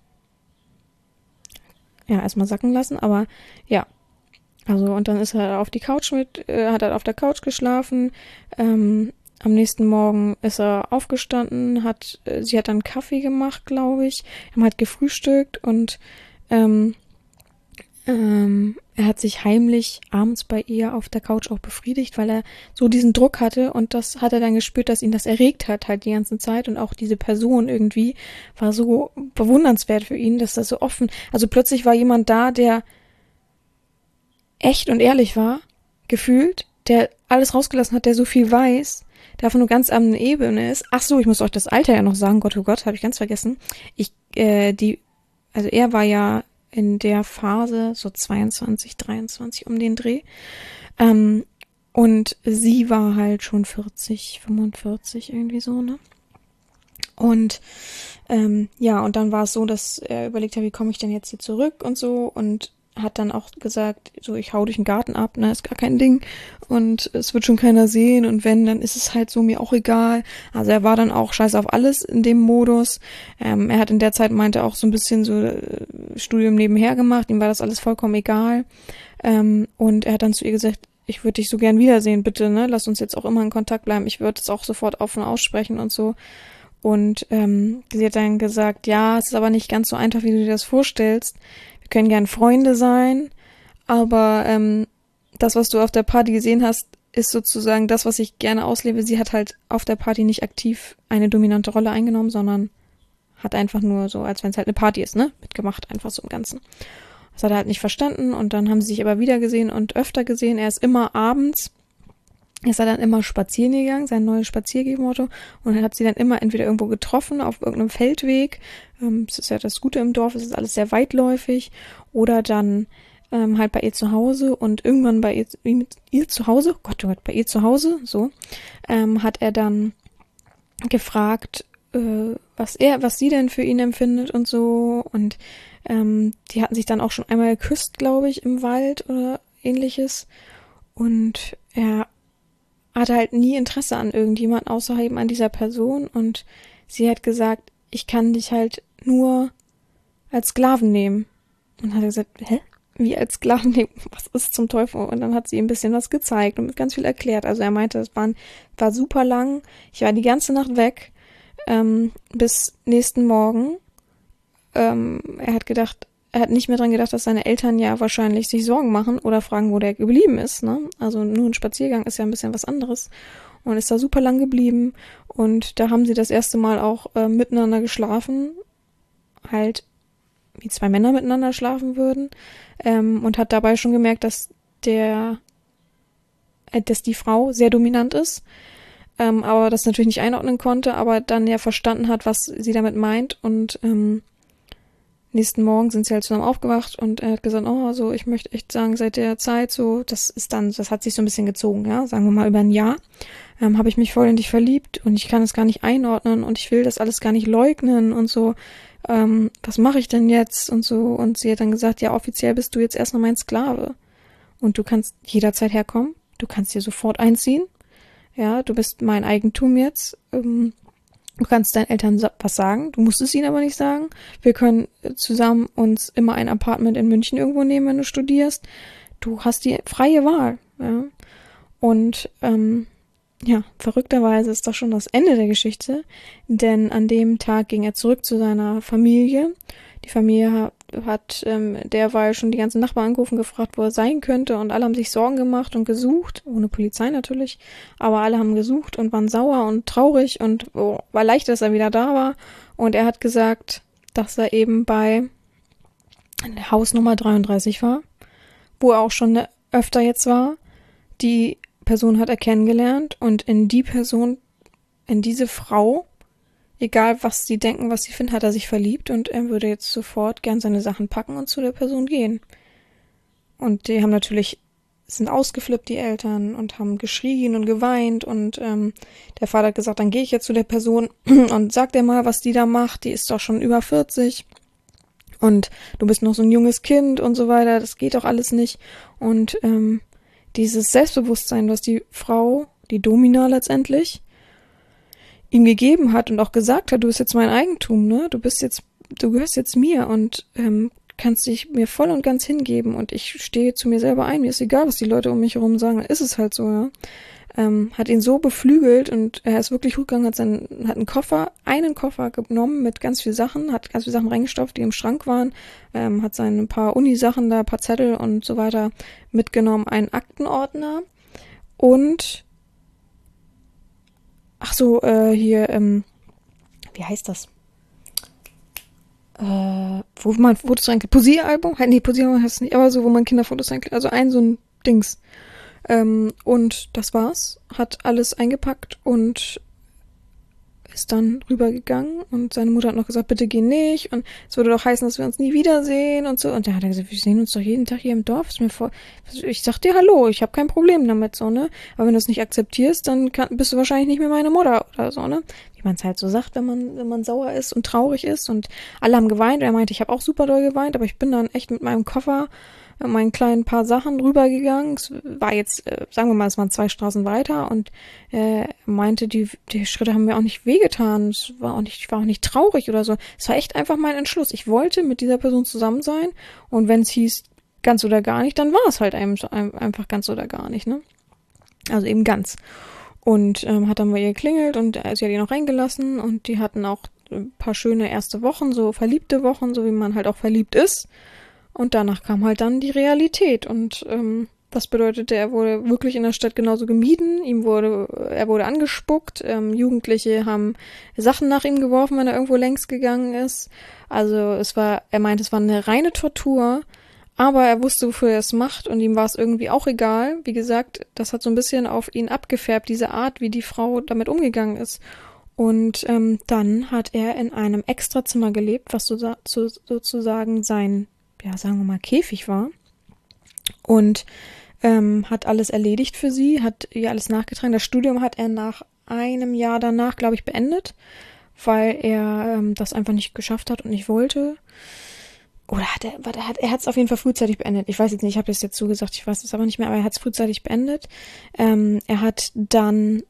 Ja, erstmal sacken lassen, aber ja. Also und dann ist er auf die Couch mit, äh, hat er auf der Couch geschlafen. Ähm, am nächsten Morgen ist er aufgestanden, hat, äh, sie hat dann Kaffee gemacht, glaube ich. Er hat halt gefrühstückt und ähm, Ähm, er hat sich heimlich abends bei ihr auf der Couch auch befriedigt, weil er so diesen Druck hatte und das hat er dann gespürt, dass ihn das erregt hat halt die ganze Zeit und auch diese Person irgendwie war so bewundernswert für ihn, dass das so offen, also plötzlich war jemand da, der echt und ehrlich war, gefühlt, der alles rausgelassen hat, der so viel weiß, der von nur ganz anderen Ebene ist. Ach so, ich muss euch das Alter ja noch sagen, Gott, oh Gott, habe ich ganz vergessen. Ich, äh, die, also er war ja in der Phase, so zweiundzwanzig, dreiundzwanzig um den Dreh. Ähm, und sie war halt schon vierzig, fünfundvierzig, irgendwie so, ne? Und ähm, ja, und dann war es so, dass er überlegt hat, wie komme ich denn jetzt hier zurück und so und hat dann auch gesagt, so ich hau durch den Garten ab, ne, ist gar kein Ding und es wird schon keiner sehen und wenn, dann ist es halt so mir auch egal. Also er war dann auch scheiß auf alles in dem Modus. Ähm, er hat in der Zeit, meinte auch so ein bisschen so äh, Studium nebenher gemacht, ihm war das alles vollkommen egal. Ähm, und er hat dann zu ihr gesagt, ich würde dich so gern wiedersehen, bitte, ne, lass uns jetzt auch immer in Kontakt bleiben, ich würde es auch sofort offen aussprechen und so. Und ähm, sie hat dann gesagt, ja, es ist aber nicht ganz so einfach, wie du dir das vorstellst. Wir können gern Freunde sein, aber ähm, das, was du auf der Party gesehen hast, ist sozusagen das, was ich gerne auslebe. Sie hat halt auf der Party nicht aktiv eine dominante Rolle eingenommen, sondern hat einfach nur so, als wenn es halt eine Party ist, ne, mitgemacht, einfach so im Ganzen. Das hat er halt nicht verstanden und dann haben sie sich aber wieder gesehen und öfter gesehen. Er ist immer abends ist er dann immer spazieren gegangen, sein neues Spaziergehmotto, und er hat sie dann immer entweder irgendwo getroffen, auf irgendeinem Feldweg, ähm, das ist ja das Gute im Dorf, es ist alles sehr weitläufig, oder dann ähm, halt bei ihr zu Hause, und irgendwann bei ihr, mit ihr zu Hause, Gott, oh Gott, bei ihr zu Hause, so, ähm, hat er dann gefragt, äh, was er, was sie denn für ihn empfindet und so, und ähm, die hatten sich dann auch schon einmal geküsst, glaube ich, im Wald oder ähnliches, und er hatte halt nie Interesse an irgendjemand, außer eben an dieser Person, und sie hat gesagt, ich kann dich halt nur als Sklaven nehmen. Und hat er gesagt, hä? Wie als Sklaven nehmen? Was ist zum Teufel? Und dann hat sie ihm ein bisschen was gezeigt und ganz viel erklärt. Also er meinte, es war, war super lang. Ich war die ganze Nacht weg, ähm, bis nächsten Morgen. Ähm, er hat gedacht, er hat nicht mehr dran gedacht, dass seine Eltern ja wahrscheinlich sich Sorgen machen oder fragen, wo der geblieben ist, ne? Also nur ein Spaziergang ist ja ein bisschen was anderes. Und ist da super lang geblieben. Und da haben sie das erste Mal auch äh, miteinander geschlafen. Halt, wie zwei Männer miteinander schlafen würden. Ähm, und hat dabei schon gemerkt, dass der, äh, dass die Frau sehr dominant ist. Ähm, aber das natürlich nicht einordnen konnte, aber dann ja verstanden hat, was sie damit meint. Und, ähm, nächsten Morgen sind sie halt zusammen aufgewacht, und er hat gesagt, oh, also ich möchte echt sagen, seit der Zeit so, das ist dann, das hat sich so ein bisschen gezogen, ja, sagen wir mal über ein Jahr, ähm, habe ich mich voll in dich verliebt, und ich kann es gar nicht einordnen, und ich will das alles gar nicht leugnen und so, ähm, was mache ich denn jetzt und so, und sie hat dann gesagt, ja, offiziell bist du jetzt erstmal mein Sklave, und du kannst jederzeit herkommen, du kannst hier sofort einziehen, ja, du bist mein Eigentum jetzt, ähm, du kannst deinen Eltern was sagen, du musst es ihnen aber nicht sagen. Wir können zusammen uns immer ein Apartment in München irgendwo nehmen, wenn du studierst. Du hast die freie Wahl. Ja. Und ähm, ja, verrückterweise ist das schon das Ende der Geschichte, denn an dem Tag ging er zurück zu seiner Familie. Die Familie hat, hat ähm, derweil schon die ganzen Nachbarn angerufen, gefragt, wo er sein könnte, und alle haben sich Sorgen gemacht und gesucht, ohne Polizei natürlich, aber alle haben gesucht und waren sauer und traurig, und oh, war leicht, dass er wieder da war, und er hat gesagt, dass er eben bei Haus Nummer dreiunddreißig war, wo er auch schon öfter jetzt war. Die Person hat er kennengelernt, und in die Person, in diese Frau, egal was sie denken, was sie finden, hat er sich verliebt, und er würde jetzt sofort gern seine Sachen packen und zu der Person gehen. Und die haben natürlich, sind ausgeflippt, die Eltern, und haben geschrien und geweint, und ähm, der Vater hat gesagt, dann gehe ich jetzt zu der Person und sag dir mal, was die da macht, die ist doch schon über vierzig und du bist noch so ein junges Kind und so weiter, das geht doch alles nicht. Und ähm, dieses Selbstbewusstsein, was die Frau, die Domina letztendlich, ihm gegeben hat und auch gesagt hat, du bist jetzt mein Eigentum, ne? Du bist jetzt, du gehörst jetzt mir, und ähm, kannst dich mir voll und ganz hingeben, und ich stehe zu mir selber ein. Mir ist egal, was die Leute um mich herum sagen, dann ist es halt so, ja. Ähm, hat ihn so beflügelt, und er ist wirklich gut gegangen, hat seinen, hat einen Koffer, einen Koffer genommen mit ganz viel Sachen, hat ganz viele Sachen reingestopft, die im Schrank waren, ähm, hat seine paar Uni-Sachen da, paar Zettel und so weiter mitgenommen, einen Aktenordner und ach so, äh, hier, ähm, wie heißt das? Äh, wo man Fotos reinklickt. Posieralbum? Nee, Posieralbum heißt es nicht, aber so, wo man Kinderfotos reinklickt. Also ein so ein Dings. Ähm, und das war's. Hat alles eingepackt und ist dann rübergegangen, und seine Mutter hat noch gesagt, bitte geh nicht, und es würde doch heißen, dass wir uns nie wiedersehen und so. Und der hat gesagt, wir sehen uns doch jeden Tag hier im Dorf. Ist mir vor, ich sag dir hallo, ich habe kein Problem damit, so, ne? Aber wenn du es nicht akzeptierst, dann kann, bist du wahrscheinlich nicht mehr meine Mutter oder so, ne? Wie man es halt so sagt, wenn man wenn man sauer ist und traurig ist, und alle haben geweint. Er meinte, ich habe auch super doll geweint, aber ich bin dann echt mit meinem Koffer, meinen kleinen paar Sachen rübergegangen. Es war jetzt, äh, sagen wir mal, es waren zwei Straßen weiter, und äh, meinte, die, die Schritte haben mir auch nicht wehgetan. Es war auch nicht, ich war auch nicht traurig oder so. Es war echt einfach mein Entschluss. Ich wollte mit dieser Person zusammen sein, und wenn es hieß ganz oder gar nicht, dann war es halt einfach ganz oder gar nicht, ne? Also eben ganz. Und ähm, hat dann bei ihr geklingelt, und äh, sie hat ihn auch reingelassen, und die hatten auch ein paar schöne erste Wochen, so verliebte Wochen, so wie man halt auch verliebt ist. Und danach kam halt dann die Realität, und ähm, das bedeutete, er wurde wirklich in der Stadt genauso gemieden, ihm wurde, er wurde angespuckt, ähm, Jugendliche haben Sachen nach ihm geworfen, wenn er irgendwo längs gegangen ist. Also es war, er meinte, es war eine reine Tortur, Aber er wusste, wofür er es macht und ihm war es irgendwie auch egal. Wie gesagt, das hat so ein bisschen auf ihn abgefärbt, diese Art, wie die Frau damit umgegangen ist. Und ähm, dann hat er in einem Extrazimmer gelebt, was so, so, sozusagen sein, ja, sagen wir mal, Käfig war. Und ähm, hat alles erledigt für sie, hat ihr alles nachgetragen. Das Studium hat er nach einem Jahr danach, glaube ich, beendet, weil er ähm, das einfach nicht geschafft hat und nicht wollte. Oder hat er, warte, hat, er hat es auf jeden Fall frühzeitig beendet. Ich weiß jetzt nicht, ich habe das jetzt zugesagt, ich weiß es aber nicht mehr, aber er hat es frühzeitig beendet. Ähm, er hat dann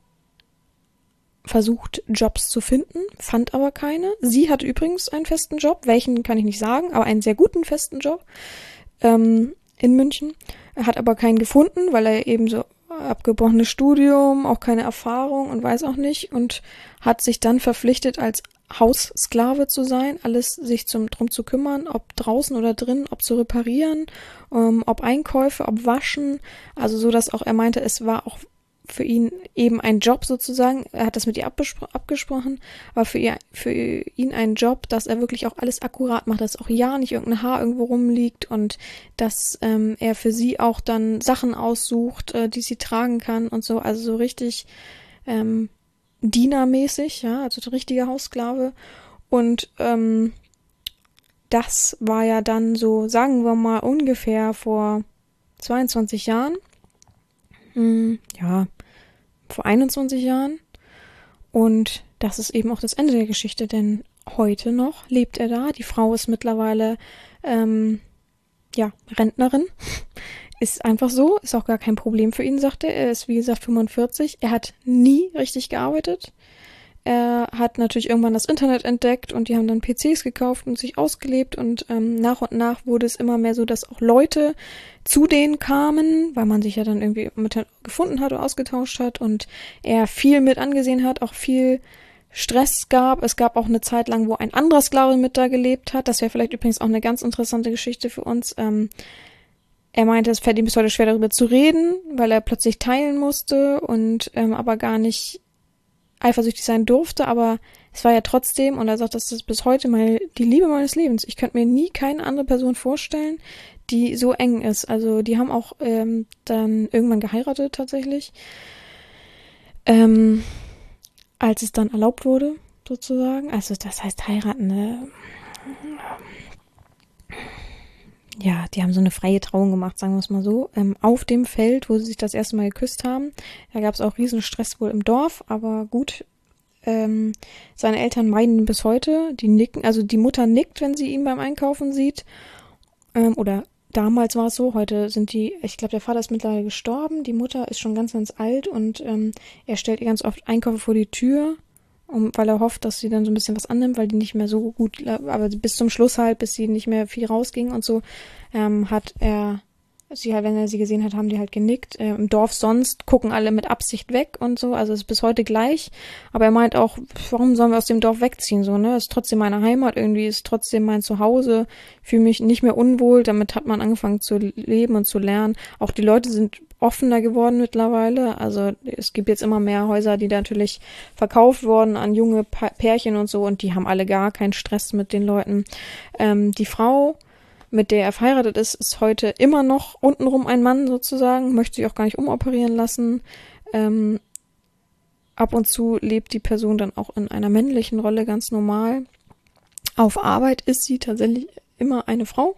versucht, Jobs zu finden, fand aber keine. Sie hatte übrigens einen festen Job, welchen kann ich nicht sagen, aber einen sehr guten festen Job ähm, in München. Er hat aber keinen gefunden, weil er eben so abgebrochenes Studium, auch keine Erfahrung und weiß auch nicht und hat sich dann verpflichtet, als Haussklave zu sein, alles sich zum, drum zu kümmern, ob draußen oder drin, ob zu reparieren, ähm, ob Einkäufe, ob Waschen, also so, dass auch er meinte, es war auch für ihn eben ein Job sozusagen, er hat das mit ihr abgespro- abgesprochen, aber für, ihr, für ihn ein Job, dass er wirklich auch alles akkurat macht, dass auch ja nicht irgendein Haar irgendwo rumliegt und dass ähm, er für sie auch dann Sachen aussucht, äh, die sie tragen kann und so, also so richtig ähm, dienermäßig, ja, also ein richtiger Haussklave und ähm, das war ja dann so, sagen wir mal, ungefähr vor zweiundzwanzig Jahren, hm, ja, vor einundzwanzig Jahren und das ist eben auch das Ende der Geschichte, denn heute noch lebt er da, die Frau ist mittlerweile ähm, ja, Rentnerin, ist einfach so, ist auch gar kein Problem für ihn, sagt er, er ist wie gesagt fünfundvierzig, er hat nie richtig gearbeitet, er hat natürlich irgendwann das Internet entdeckt und die haben dann P Cs gekauft und sich ausgelebt und ähm, nach und nach wurde es immer mehr so, dass auch Leute zu denen kamen, weil man sich ja dann irgendwie mit gefunden hat oder ausgetauscht hat und er viel mit angesehen hat, auch viel Stress gab. Es gab auch eine Zeit lang, wo ein anderer Sklave mit da gelebt hat. Das wäre vielleicht übrigens auch eine ganz interessante Geschichte für uns. Ähm, er meinte, es fällt ihm bis heute schwer, darüber zu reden, weil er plötzlich teilen musste und ähm, aber gar nicht eifersüchtig sein durfte, aber es war ja trotzdem, und er sagt, das ist bis heute mal die Liebe meines Lebens. Ich könnte mir nie keine andere Person vorstellen, die so eng ist. Also die haben auch ähm, dann irgendwann geheiratet tatsächlich, ähm, als es dann erlaubt wurde, sozusagen. Also das heißt heiraten, ne? Ja, die haben so eine freie Trauung gemacht, sagen wir es mal so, ähm, auf dem Feld, wo sie sich das erste Mal geküsst haben. Da gab es auch riesen Stress wohl im Dorf, aber gut, ähm, seine Eltern meiden ihn bis heute. Die nicken, also die Mutter nickt, wenn sie ihn beim Einkaufen sieht. Ähm, oder damals war es so, heute sind die, ich glaube, der Vater ist mittlerweile gestorben, die Mutter ist schon ganz, ganz alt und ähm, er stellt ihr ganz oft Einkäufe vor die Tür, um, weil er hofft, dass sie dann so ein bisschen was annimmt, weil die nicht mehr so gut, aber bis zum Schluss halt, bis sie nicht mehr viel rausging und so, ähm, hat er sie halt, wenn er sie gesehen hat, haben die halt genickt. Äh, Im Dorf sonst gucken alle mit Absicht weg und so, also ist bis heute gleich. Aber er meint auch, warum sollen wir aus dem Dorf wegziehen, so, ne? Ist trotzdem meine Heimat, irgendwie ist trotzdem mein Zuhause, fühle mich nicht mehr unwohl, damit hat man angefangen zu leben und zu lernen. Auch die Leute sind offener geworden mittlerweile, also es gibt jetzt immer mehr Häuser, die da natürlich verkauft wurden an junge pa- Pärchen und so und die haben alle gar keinen Stress mit den Leuten. Ähm, die Frau, mit der er verheiratet ist, ist heute immer noch untenrum ein Mann sozusagen, möchte sich auch gar nicht umoperieren lassen. Ähm, ab und zu lebt die Person dann auch in einer männlichen Rolle ganz normal. Auf Arbeit ist sie tatsächlich immer eine Frau.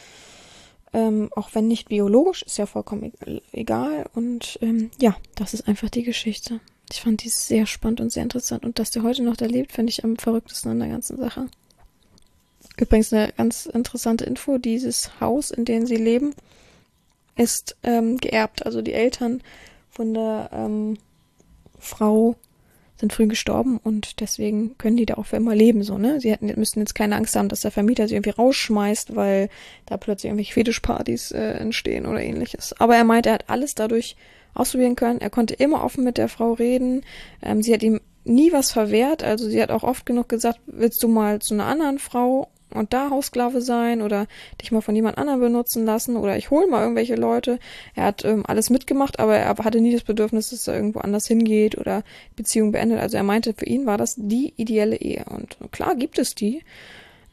Ähm, auch wenn nicht biologisch, ist ja vollkommen egal. Und ähm, ja, das ist einfach die Geschichte. Ich fand die sehr spannend und sehr interessant. Und dass der heute noch da lebt, finde ich am verrücktesten an der ganzen Sache. Übrigens eine ganz interessante Info, dieses Haus, in dem sie leben, ist ähm, geerbt. Also die Eltern von der ähm, Frau sind früh gestorben und deswegen können die da auch für immer leben. So, ne? Sie hätten, müssten jetzt keine Angst haben, dass der Vermieter sie irgendwie rausschmeißt, weil da plötzlich irgendwelche Fetischpartys äh, entstehen oder ähnliches. Aber er meinte, er hat alles dadurch ausprobieren können. Er konnte immer offen mit der Frau reden. Ähm, sie hat ihm nie was verwehrt. Also sie hat auch oft genug gesagt, willst du mal zu einer anderen Frau und da Haussklave sein oder dich mal von jemand anderem benutzen lassen oder ich hole mal irgendwelche Leute. Er hat ähm, alles mitgemacht, aber er hatte nie das Bedürfnis, dass er irgendwo anders hingeht oder Beziehung beendet. Also er meinte, für ihn war das die ideelle Ehe. Und klar gibt es die.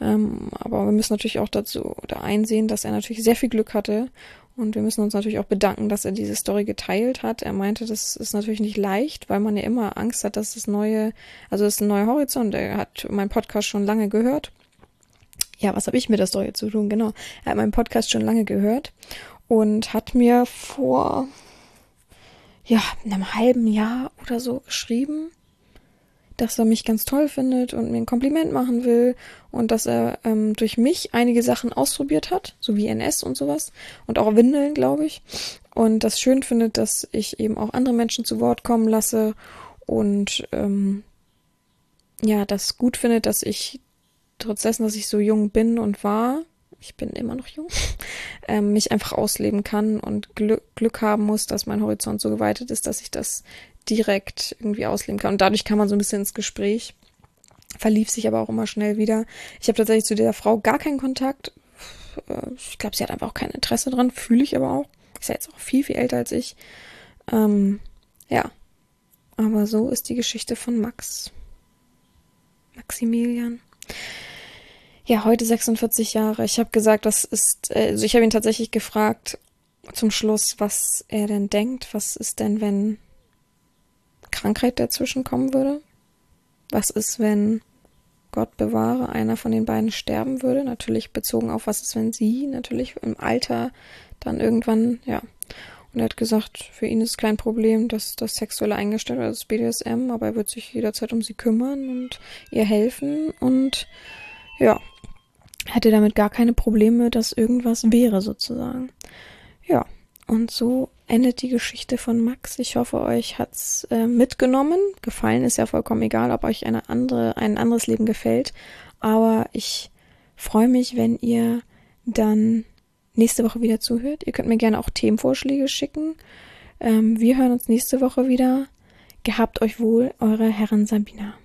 Ähm, aber wir müssen natürlich auch dazu da einsehen, dass er natürlich sehr viel Glück hatte. Und wir müssen uns natürlich auch bedanken, dass er diese Story geteilt hat. Er meinte, das ist natürlich nicht leicht, weil man ja immer Angst hat, dass das neue, also das ist ein neuer Horizont. Er hat meinen Podcast schon lange gehört. Ja, was habe ich mit der Story zu tun? Genau. Er hat meinen Podcast schon lange gehört und hat mir vor, ja, einem halben Jahr oder so geschrieben, dass er mich ganz toll findet und mir ein Kompliment machen will und dass er ähm, durch mich einige Sachen ausprobiert hat, so wie N S und sowas und auch Windeln, glaube ich, und das schön findet, dass ich eben auch andere Menschen zu Wort kommen lasse und ähm, ja, das gut findet, dass ich trotz dessen, dass ich so jung bin und war, ich bin immer noch jung, ähm, mich einfach ausleben kann und Glück, Glück haben muss, dass mein Horizont so geweitet ist, dass ich das direkt irgendwie ausleben kann. Und dadurch kam man so ein bisschen ins Gespräch, verlief sich aber auch immer schnell wieder. Ich habe tatsächlich zu der Frau gar keinen Kontakt. Ich glaube, sie hat einfach auch kein Interesse dran, fühle ich aber auch. Ist ja jetzt auch viel, viel älter als ich. Ähm, ja, aber so ist die Geschichte von Max. Maximilian. Ja, heute sechsundvierzig Jahre. Ich habe gesagt, das ist, also ich habe ihn tatsächlich gefragt zum Schluss, was er denn denkt. Was ist denn, wenn Krankheit dazwischen kommen würde? Was ist, wenn, Gott bewahre, einer von den beiden sterben würde? Natürlich bezogen auf, was ist, wenn sie natürlich im Alter dann irgendwann, ja. Und er hat gesagt, für ihn ist kein Problem, dass das Sexuelle eingestellt wird, das B D S M, aber er wird sich jederzeit um sie kümmern und ihr helfen und ja, hätte damit gar keine Probleme, dass irgendwas wäre sozusagen. Ja, und so endet die Geschichte von Max. Ich hoffe, euch hat's äh, mitgenommen. Gefallen ist ja vollkommen egal, ob euch eine andere, ein anderes Leben gefällt. Aber ich freue mich, wenn ihr dann nächste Woche wieder zuhört. Ihr könnt mir gerne auch Themenvorschläge schicken. Ähm, wir hören uns nächste Woche wieder. Gehabt euch wohl, eure Herren Sabina.